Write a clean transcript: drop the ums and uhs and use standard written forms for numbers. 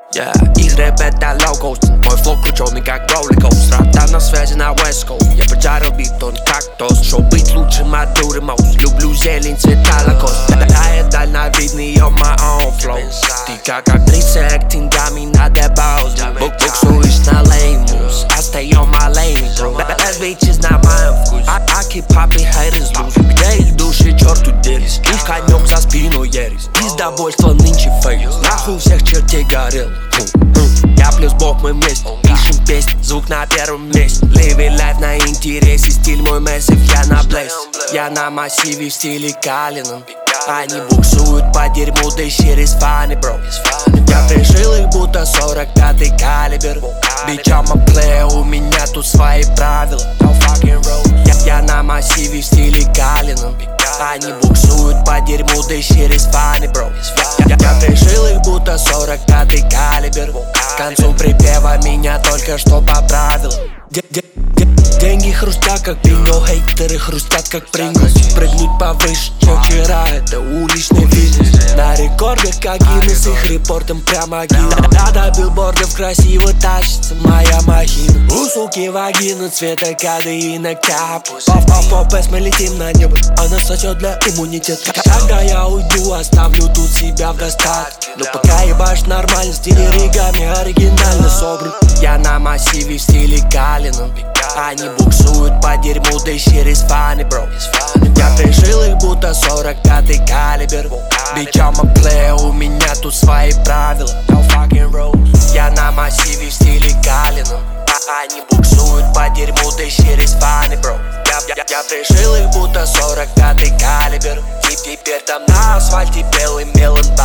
Yeah, их рэп это low-cost. Мой флоу крученый как ролликост. Рата на связи на West Coast. Я поджарил бит, он как тост. Шоу быть лучше Мадуры Маус. Люблю зелень, цвета лакост. Да, я дальновидный, on my own flow. Ты как актриса, актингами надо баус. Буксуешь на леймус, остаем маленький, bro. Bad bitches на моем вкусе. I keep popping haters loose. Где их души, черту делись. Их конек за спину ересь. Пиздобольство нынче фейлс. Нахуй всех чертей горел. Я плюс бог, мы вместе. Пишем песни, звук на первом месте. Living life на интересе, стиль мой массив, я на блейс. Я на массиве в стиле Калина. Они буксуют по дерьму, да через фаны, бро. Я пришил их, будто 45-й калибр. Bitch, I'm a player, у меня тут свои правила. Я на массиве в стиле Калина. Они буксуют по дерьму, да через фаны, бро. Я пришил их, будто 45-й калибр. К концу припева меня только что поправил. Деньги хрустят как пинго, хейтеры хрустят как Принглс. Прыгнуть повыше, чем вчера, это уличный бизнес. На рекордах как Гиннес, их репортом прямо гинет. До билбордов красиво тащится моя махина. У суки вагина цвета кадеина кап. Поп-поп-поп, мы летим на небо, она сосет для иммунитета. Когда я уйду, оставлю тут себя в достатке. Но пока ебашь нормально, в стиле ригами оригинально собран. Я на массиве в стиле Калина. Они буксуют по дерьму, да через фаны, бро. Я пришил их, будто 45-й калибр. Bitch, I'm a player, у меня тут свои правила. Я на массиве в стиле Калина. Они буксуют по дерьму, да через фаны, бро. Я пришил их, будто 45-й калибр. Теперь там на асфальте белый мелан